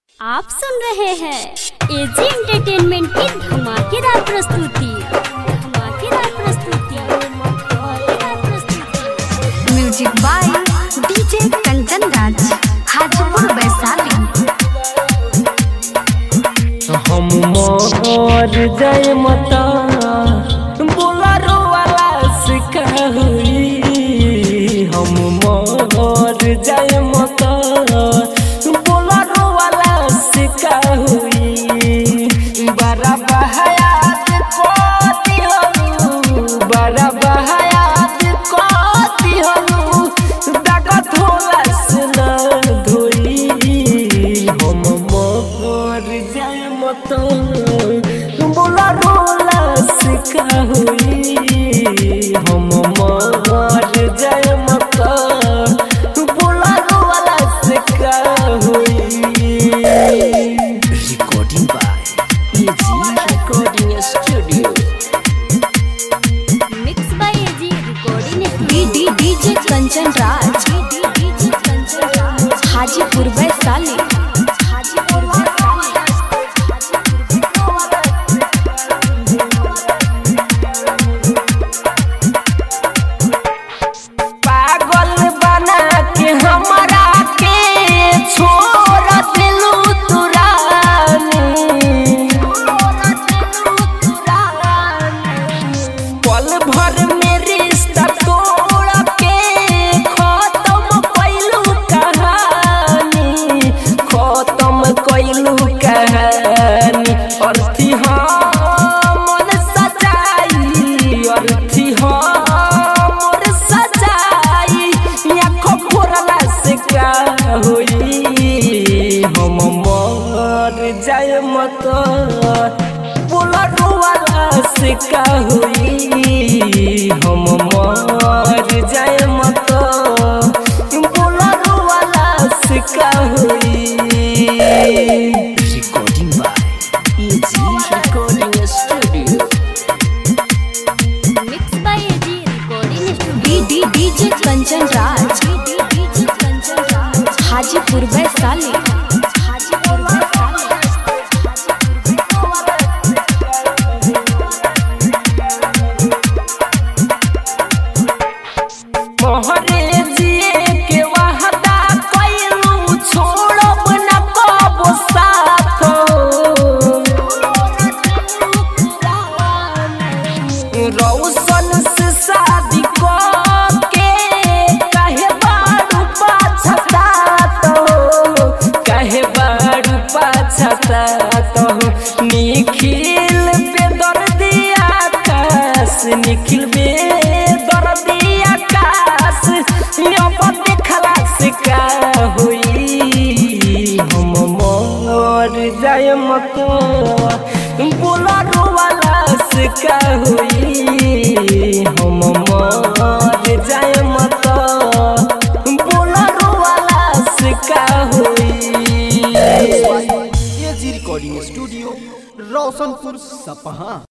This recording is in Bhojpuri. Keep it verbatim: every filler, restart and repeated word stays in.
आप सुन रहे हैं एजी एंटरटेनमेंट की धमाकेदार प्रस्तुति धमाकेदार प्रस्तुति धमाकेदार प्रस्तुति music by DJ Kanchan Raj Hajipur Vaishali. हम मोर जय मता बोलारो वाला सिका हुई हम मोर जय मता बोलारो वाला सिका हुई बड़ा बहायात को दिहनु बड़ा बहायात को दिहनु दागत होला सना धोई हम मोर जय मता बोलारो वाला सिका हुई हम मोर जय मता बोलारो वाला सिका हुई। Recording by A G Recording Studio। Mix by A G recording D D DJ Kanchan Raj DJ Kanchan Raj Hajipur Vaishali Hajipur Vaishali. पागल बना के हमरा के छोड़ दिलू तू रानी पल भर में रिश्ता तोड़ के खत्म कैलू कहानी खत्म कैलू कहानी अर्थी हम मन सजाई अर्थी हम सजाई आँखों फोड़ला से का होई हम मर जाए मत बोलारो वाला से का होई हम मर जाए मत बोलारो वाला से का होई। Recording by A G recording studio. Mix by A G recording studio D D DJ Kanchan Raj DJ Kanchan Raj Hajipur Vaishali Hajipur Vaishali. मोहरे जिए के वादा कैलू छोड़ब न कबो साथ रौशन से शादी के कहे बारू पाछतात कहे बारू पाछतात निखिल पे दर्दी आकाश निखिल पे दर्दी आकाश अब देखला से का होई हम मर जाए मत बोलारो वाला से का होई हम मर जाए मत बोलारो वाला से का होई। एजी रिकॉर्डिंग स्टूडियो रोशनपुर सपहा।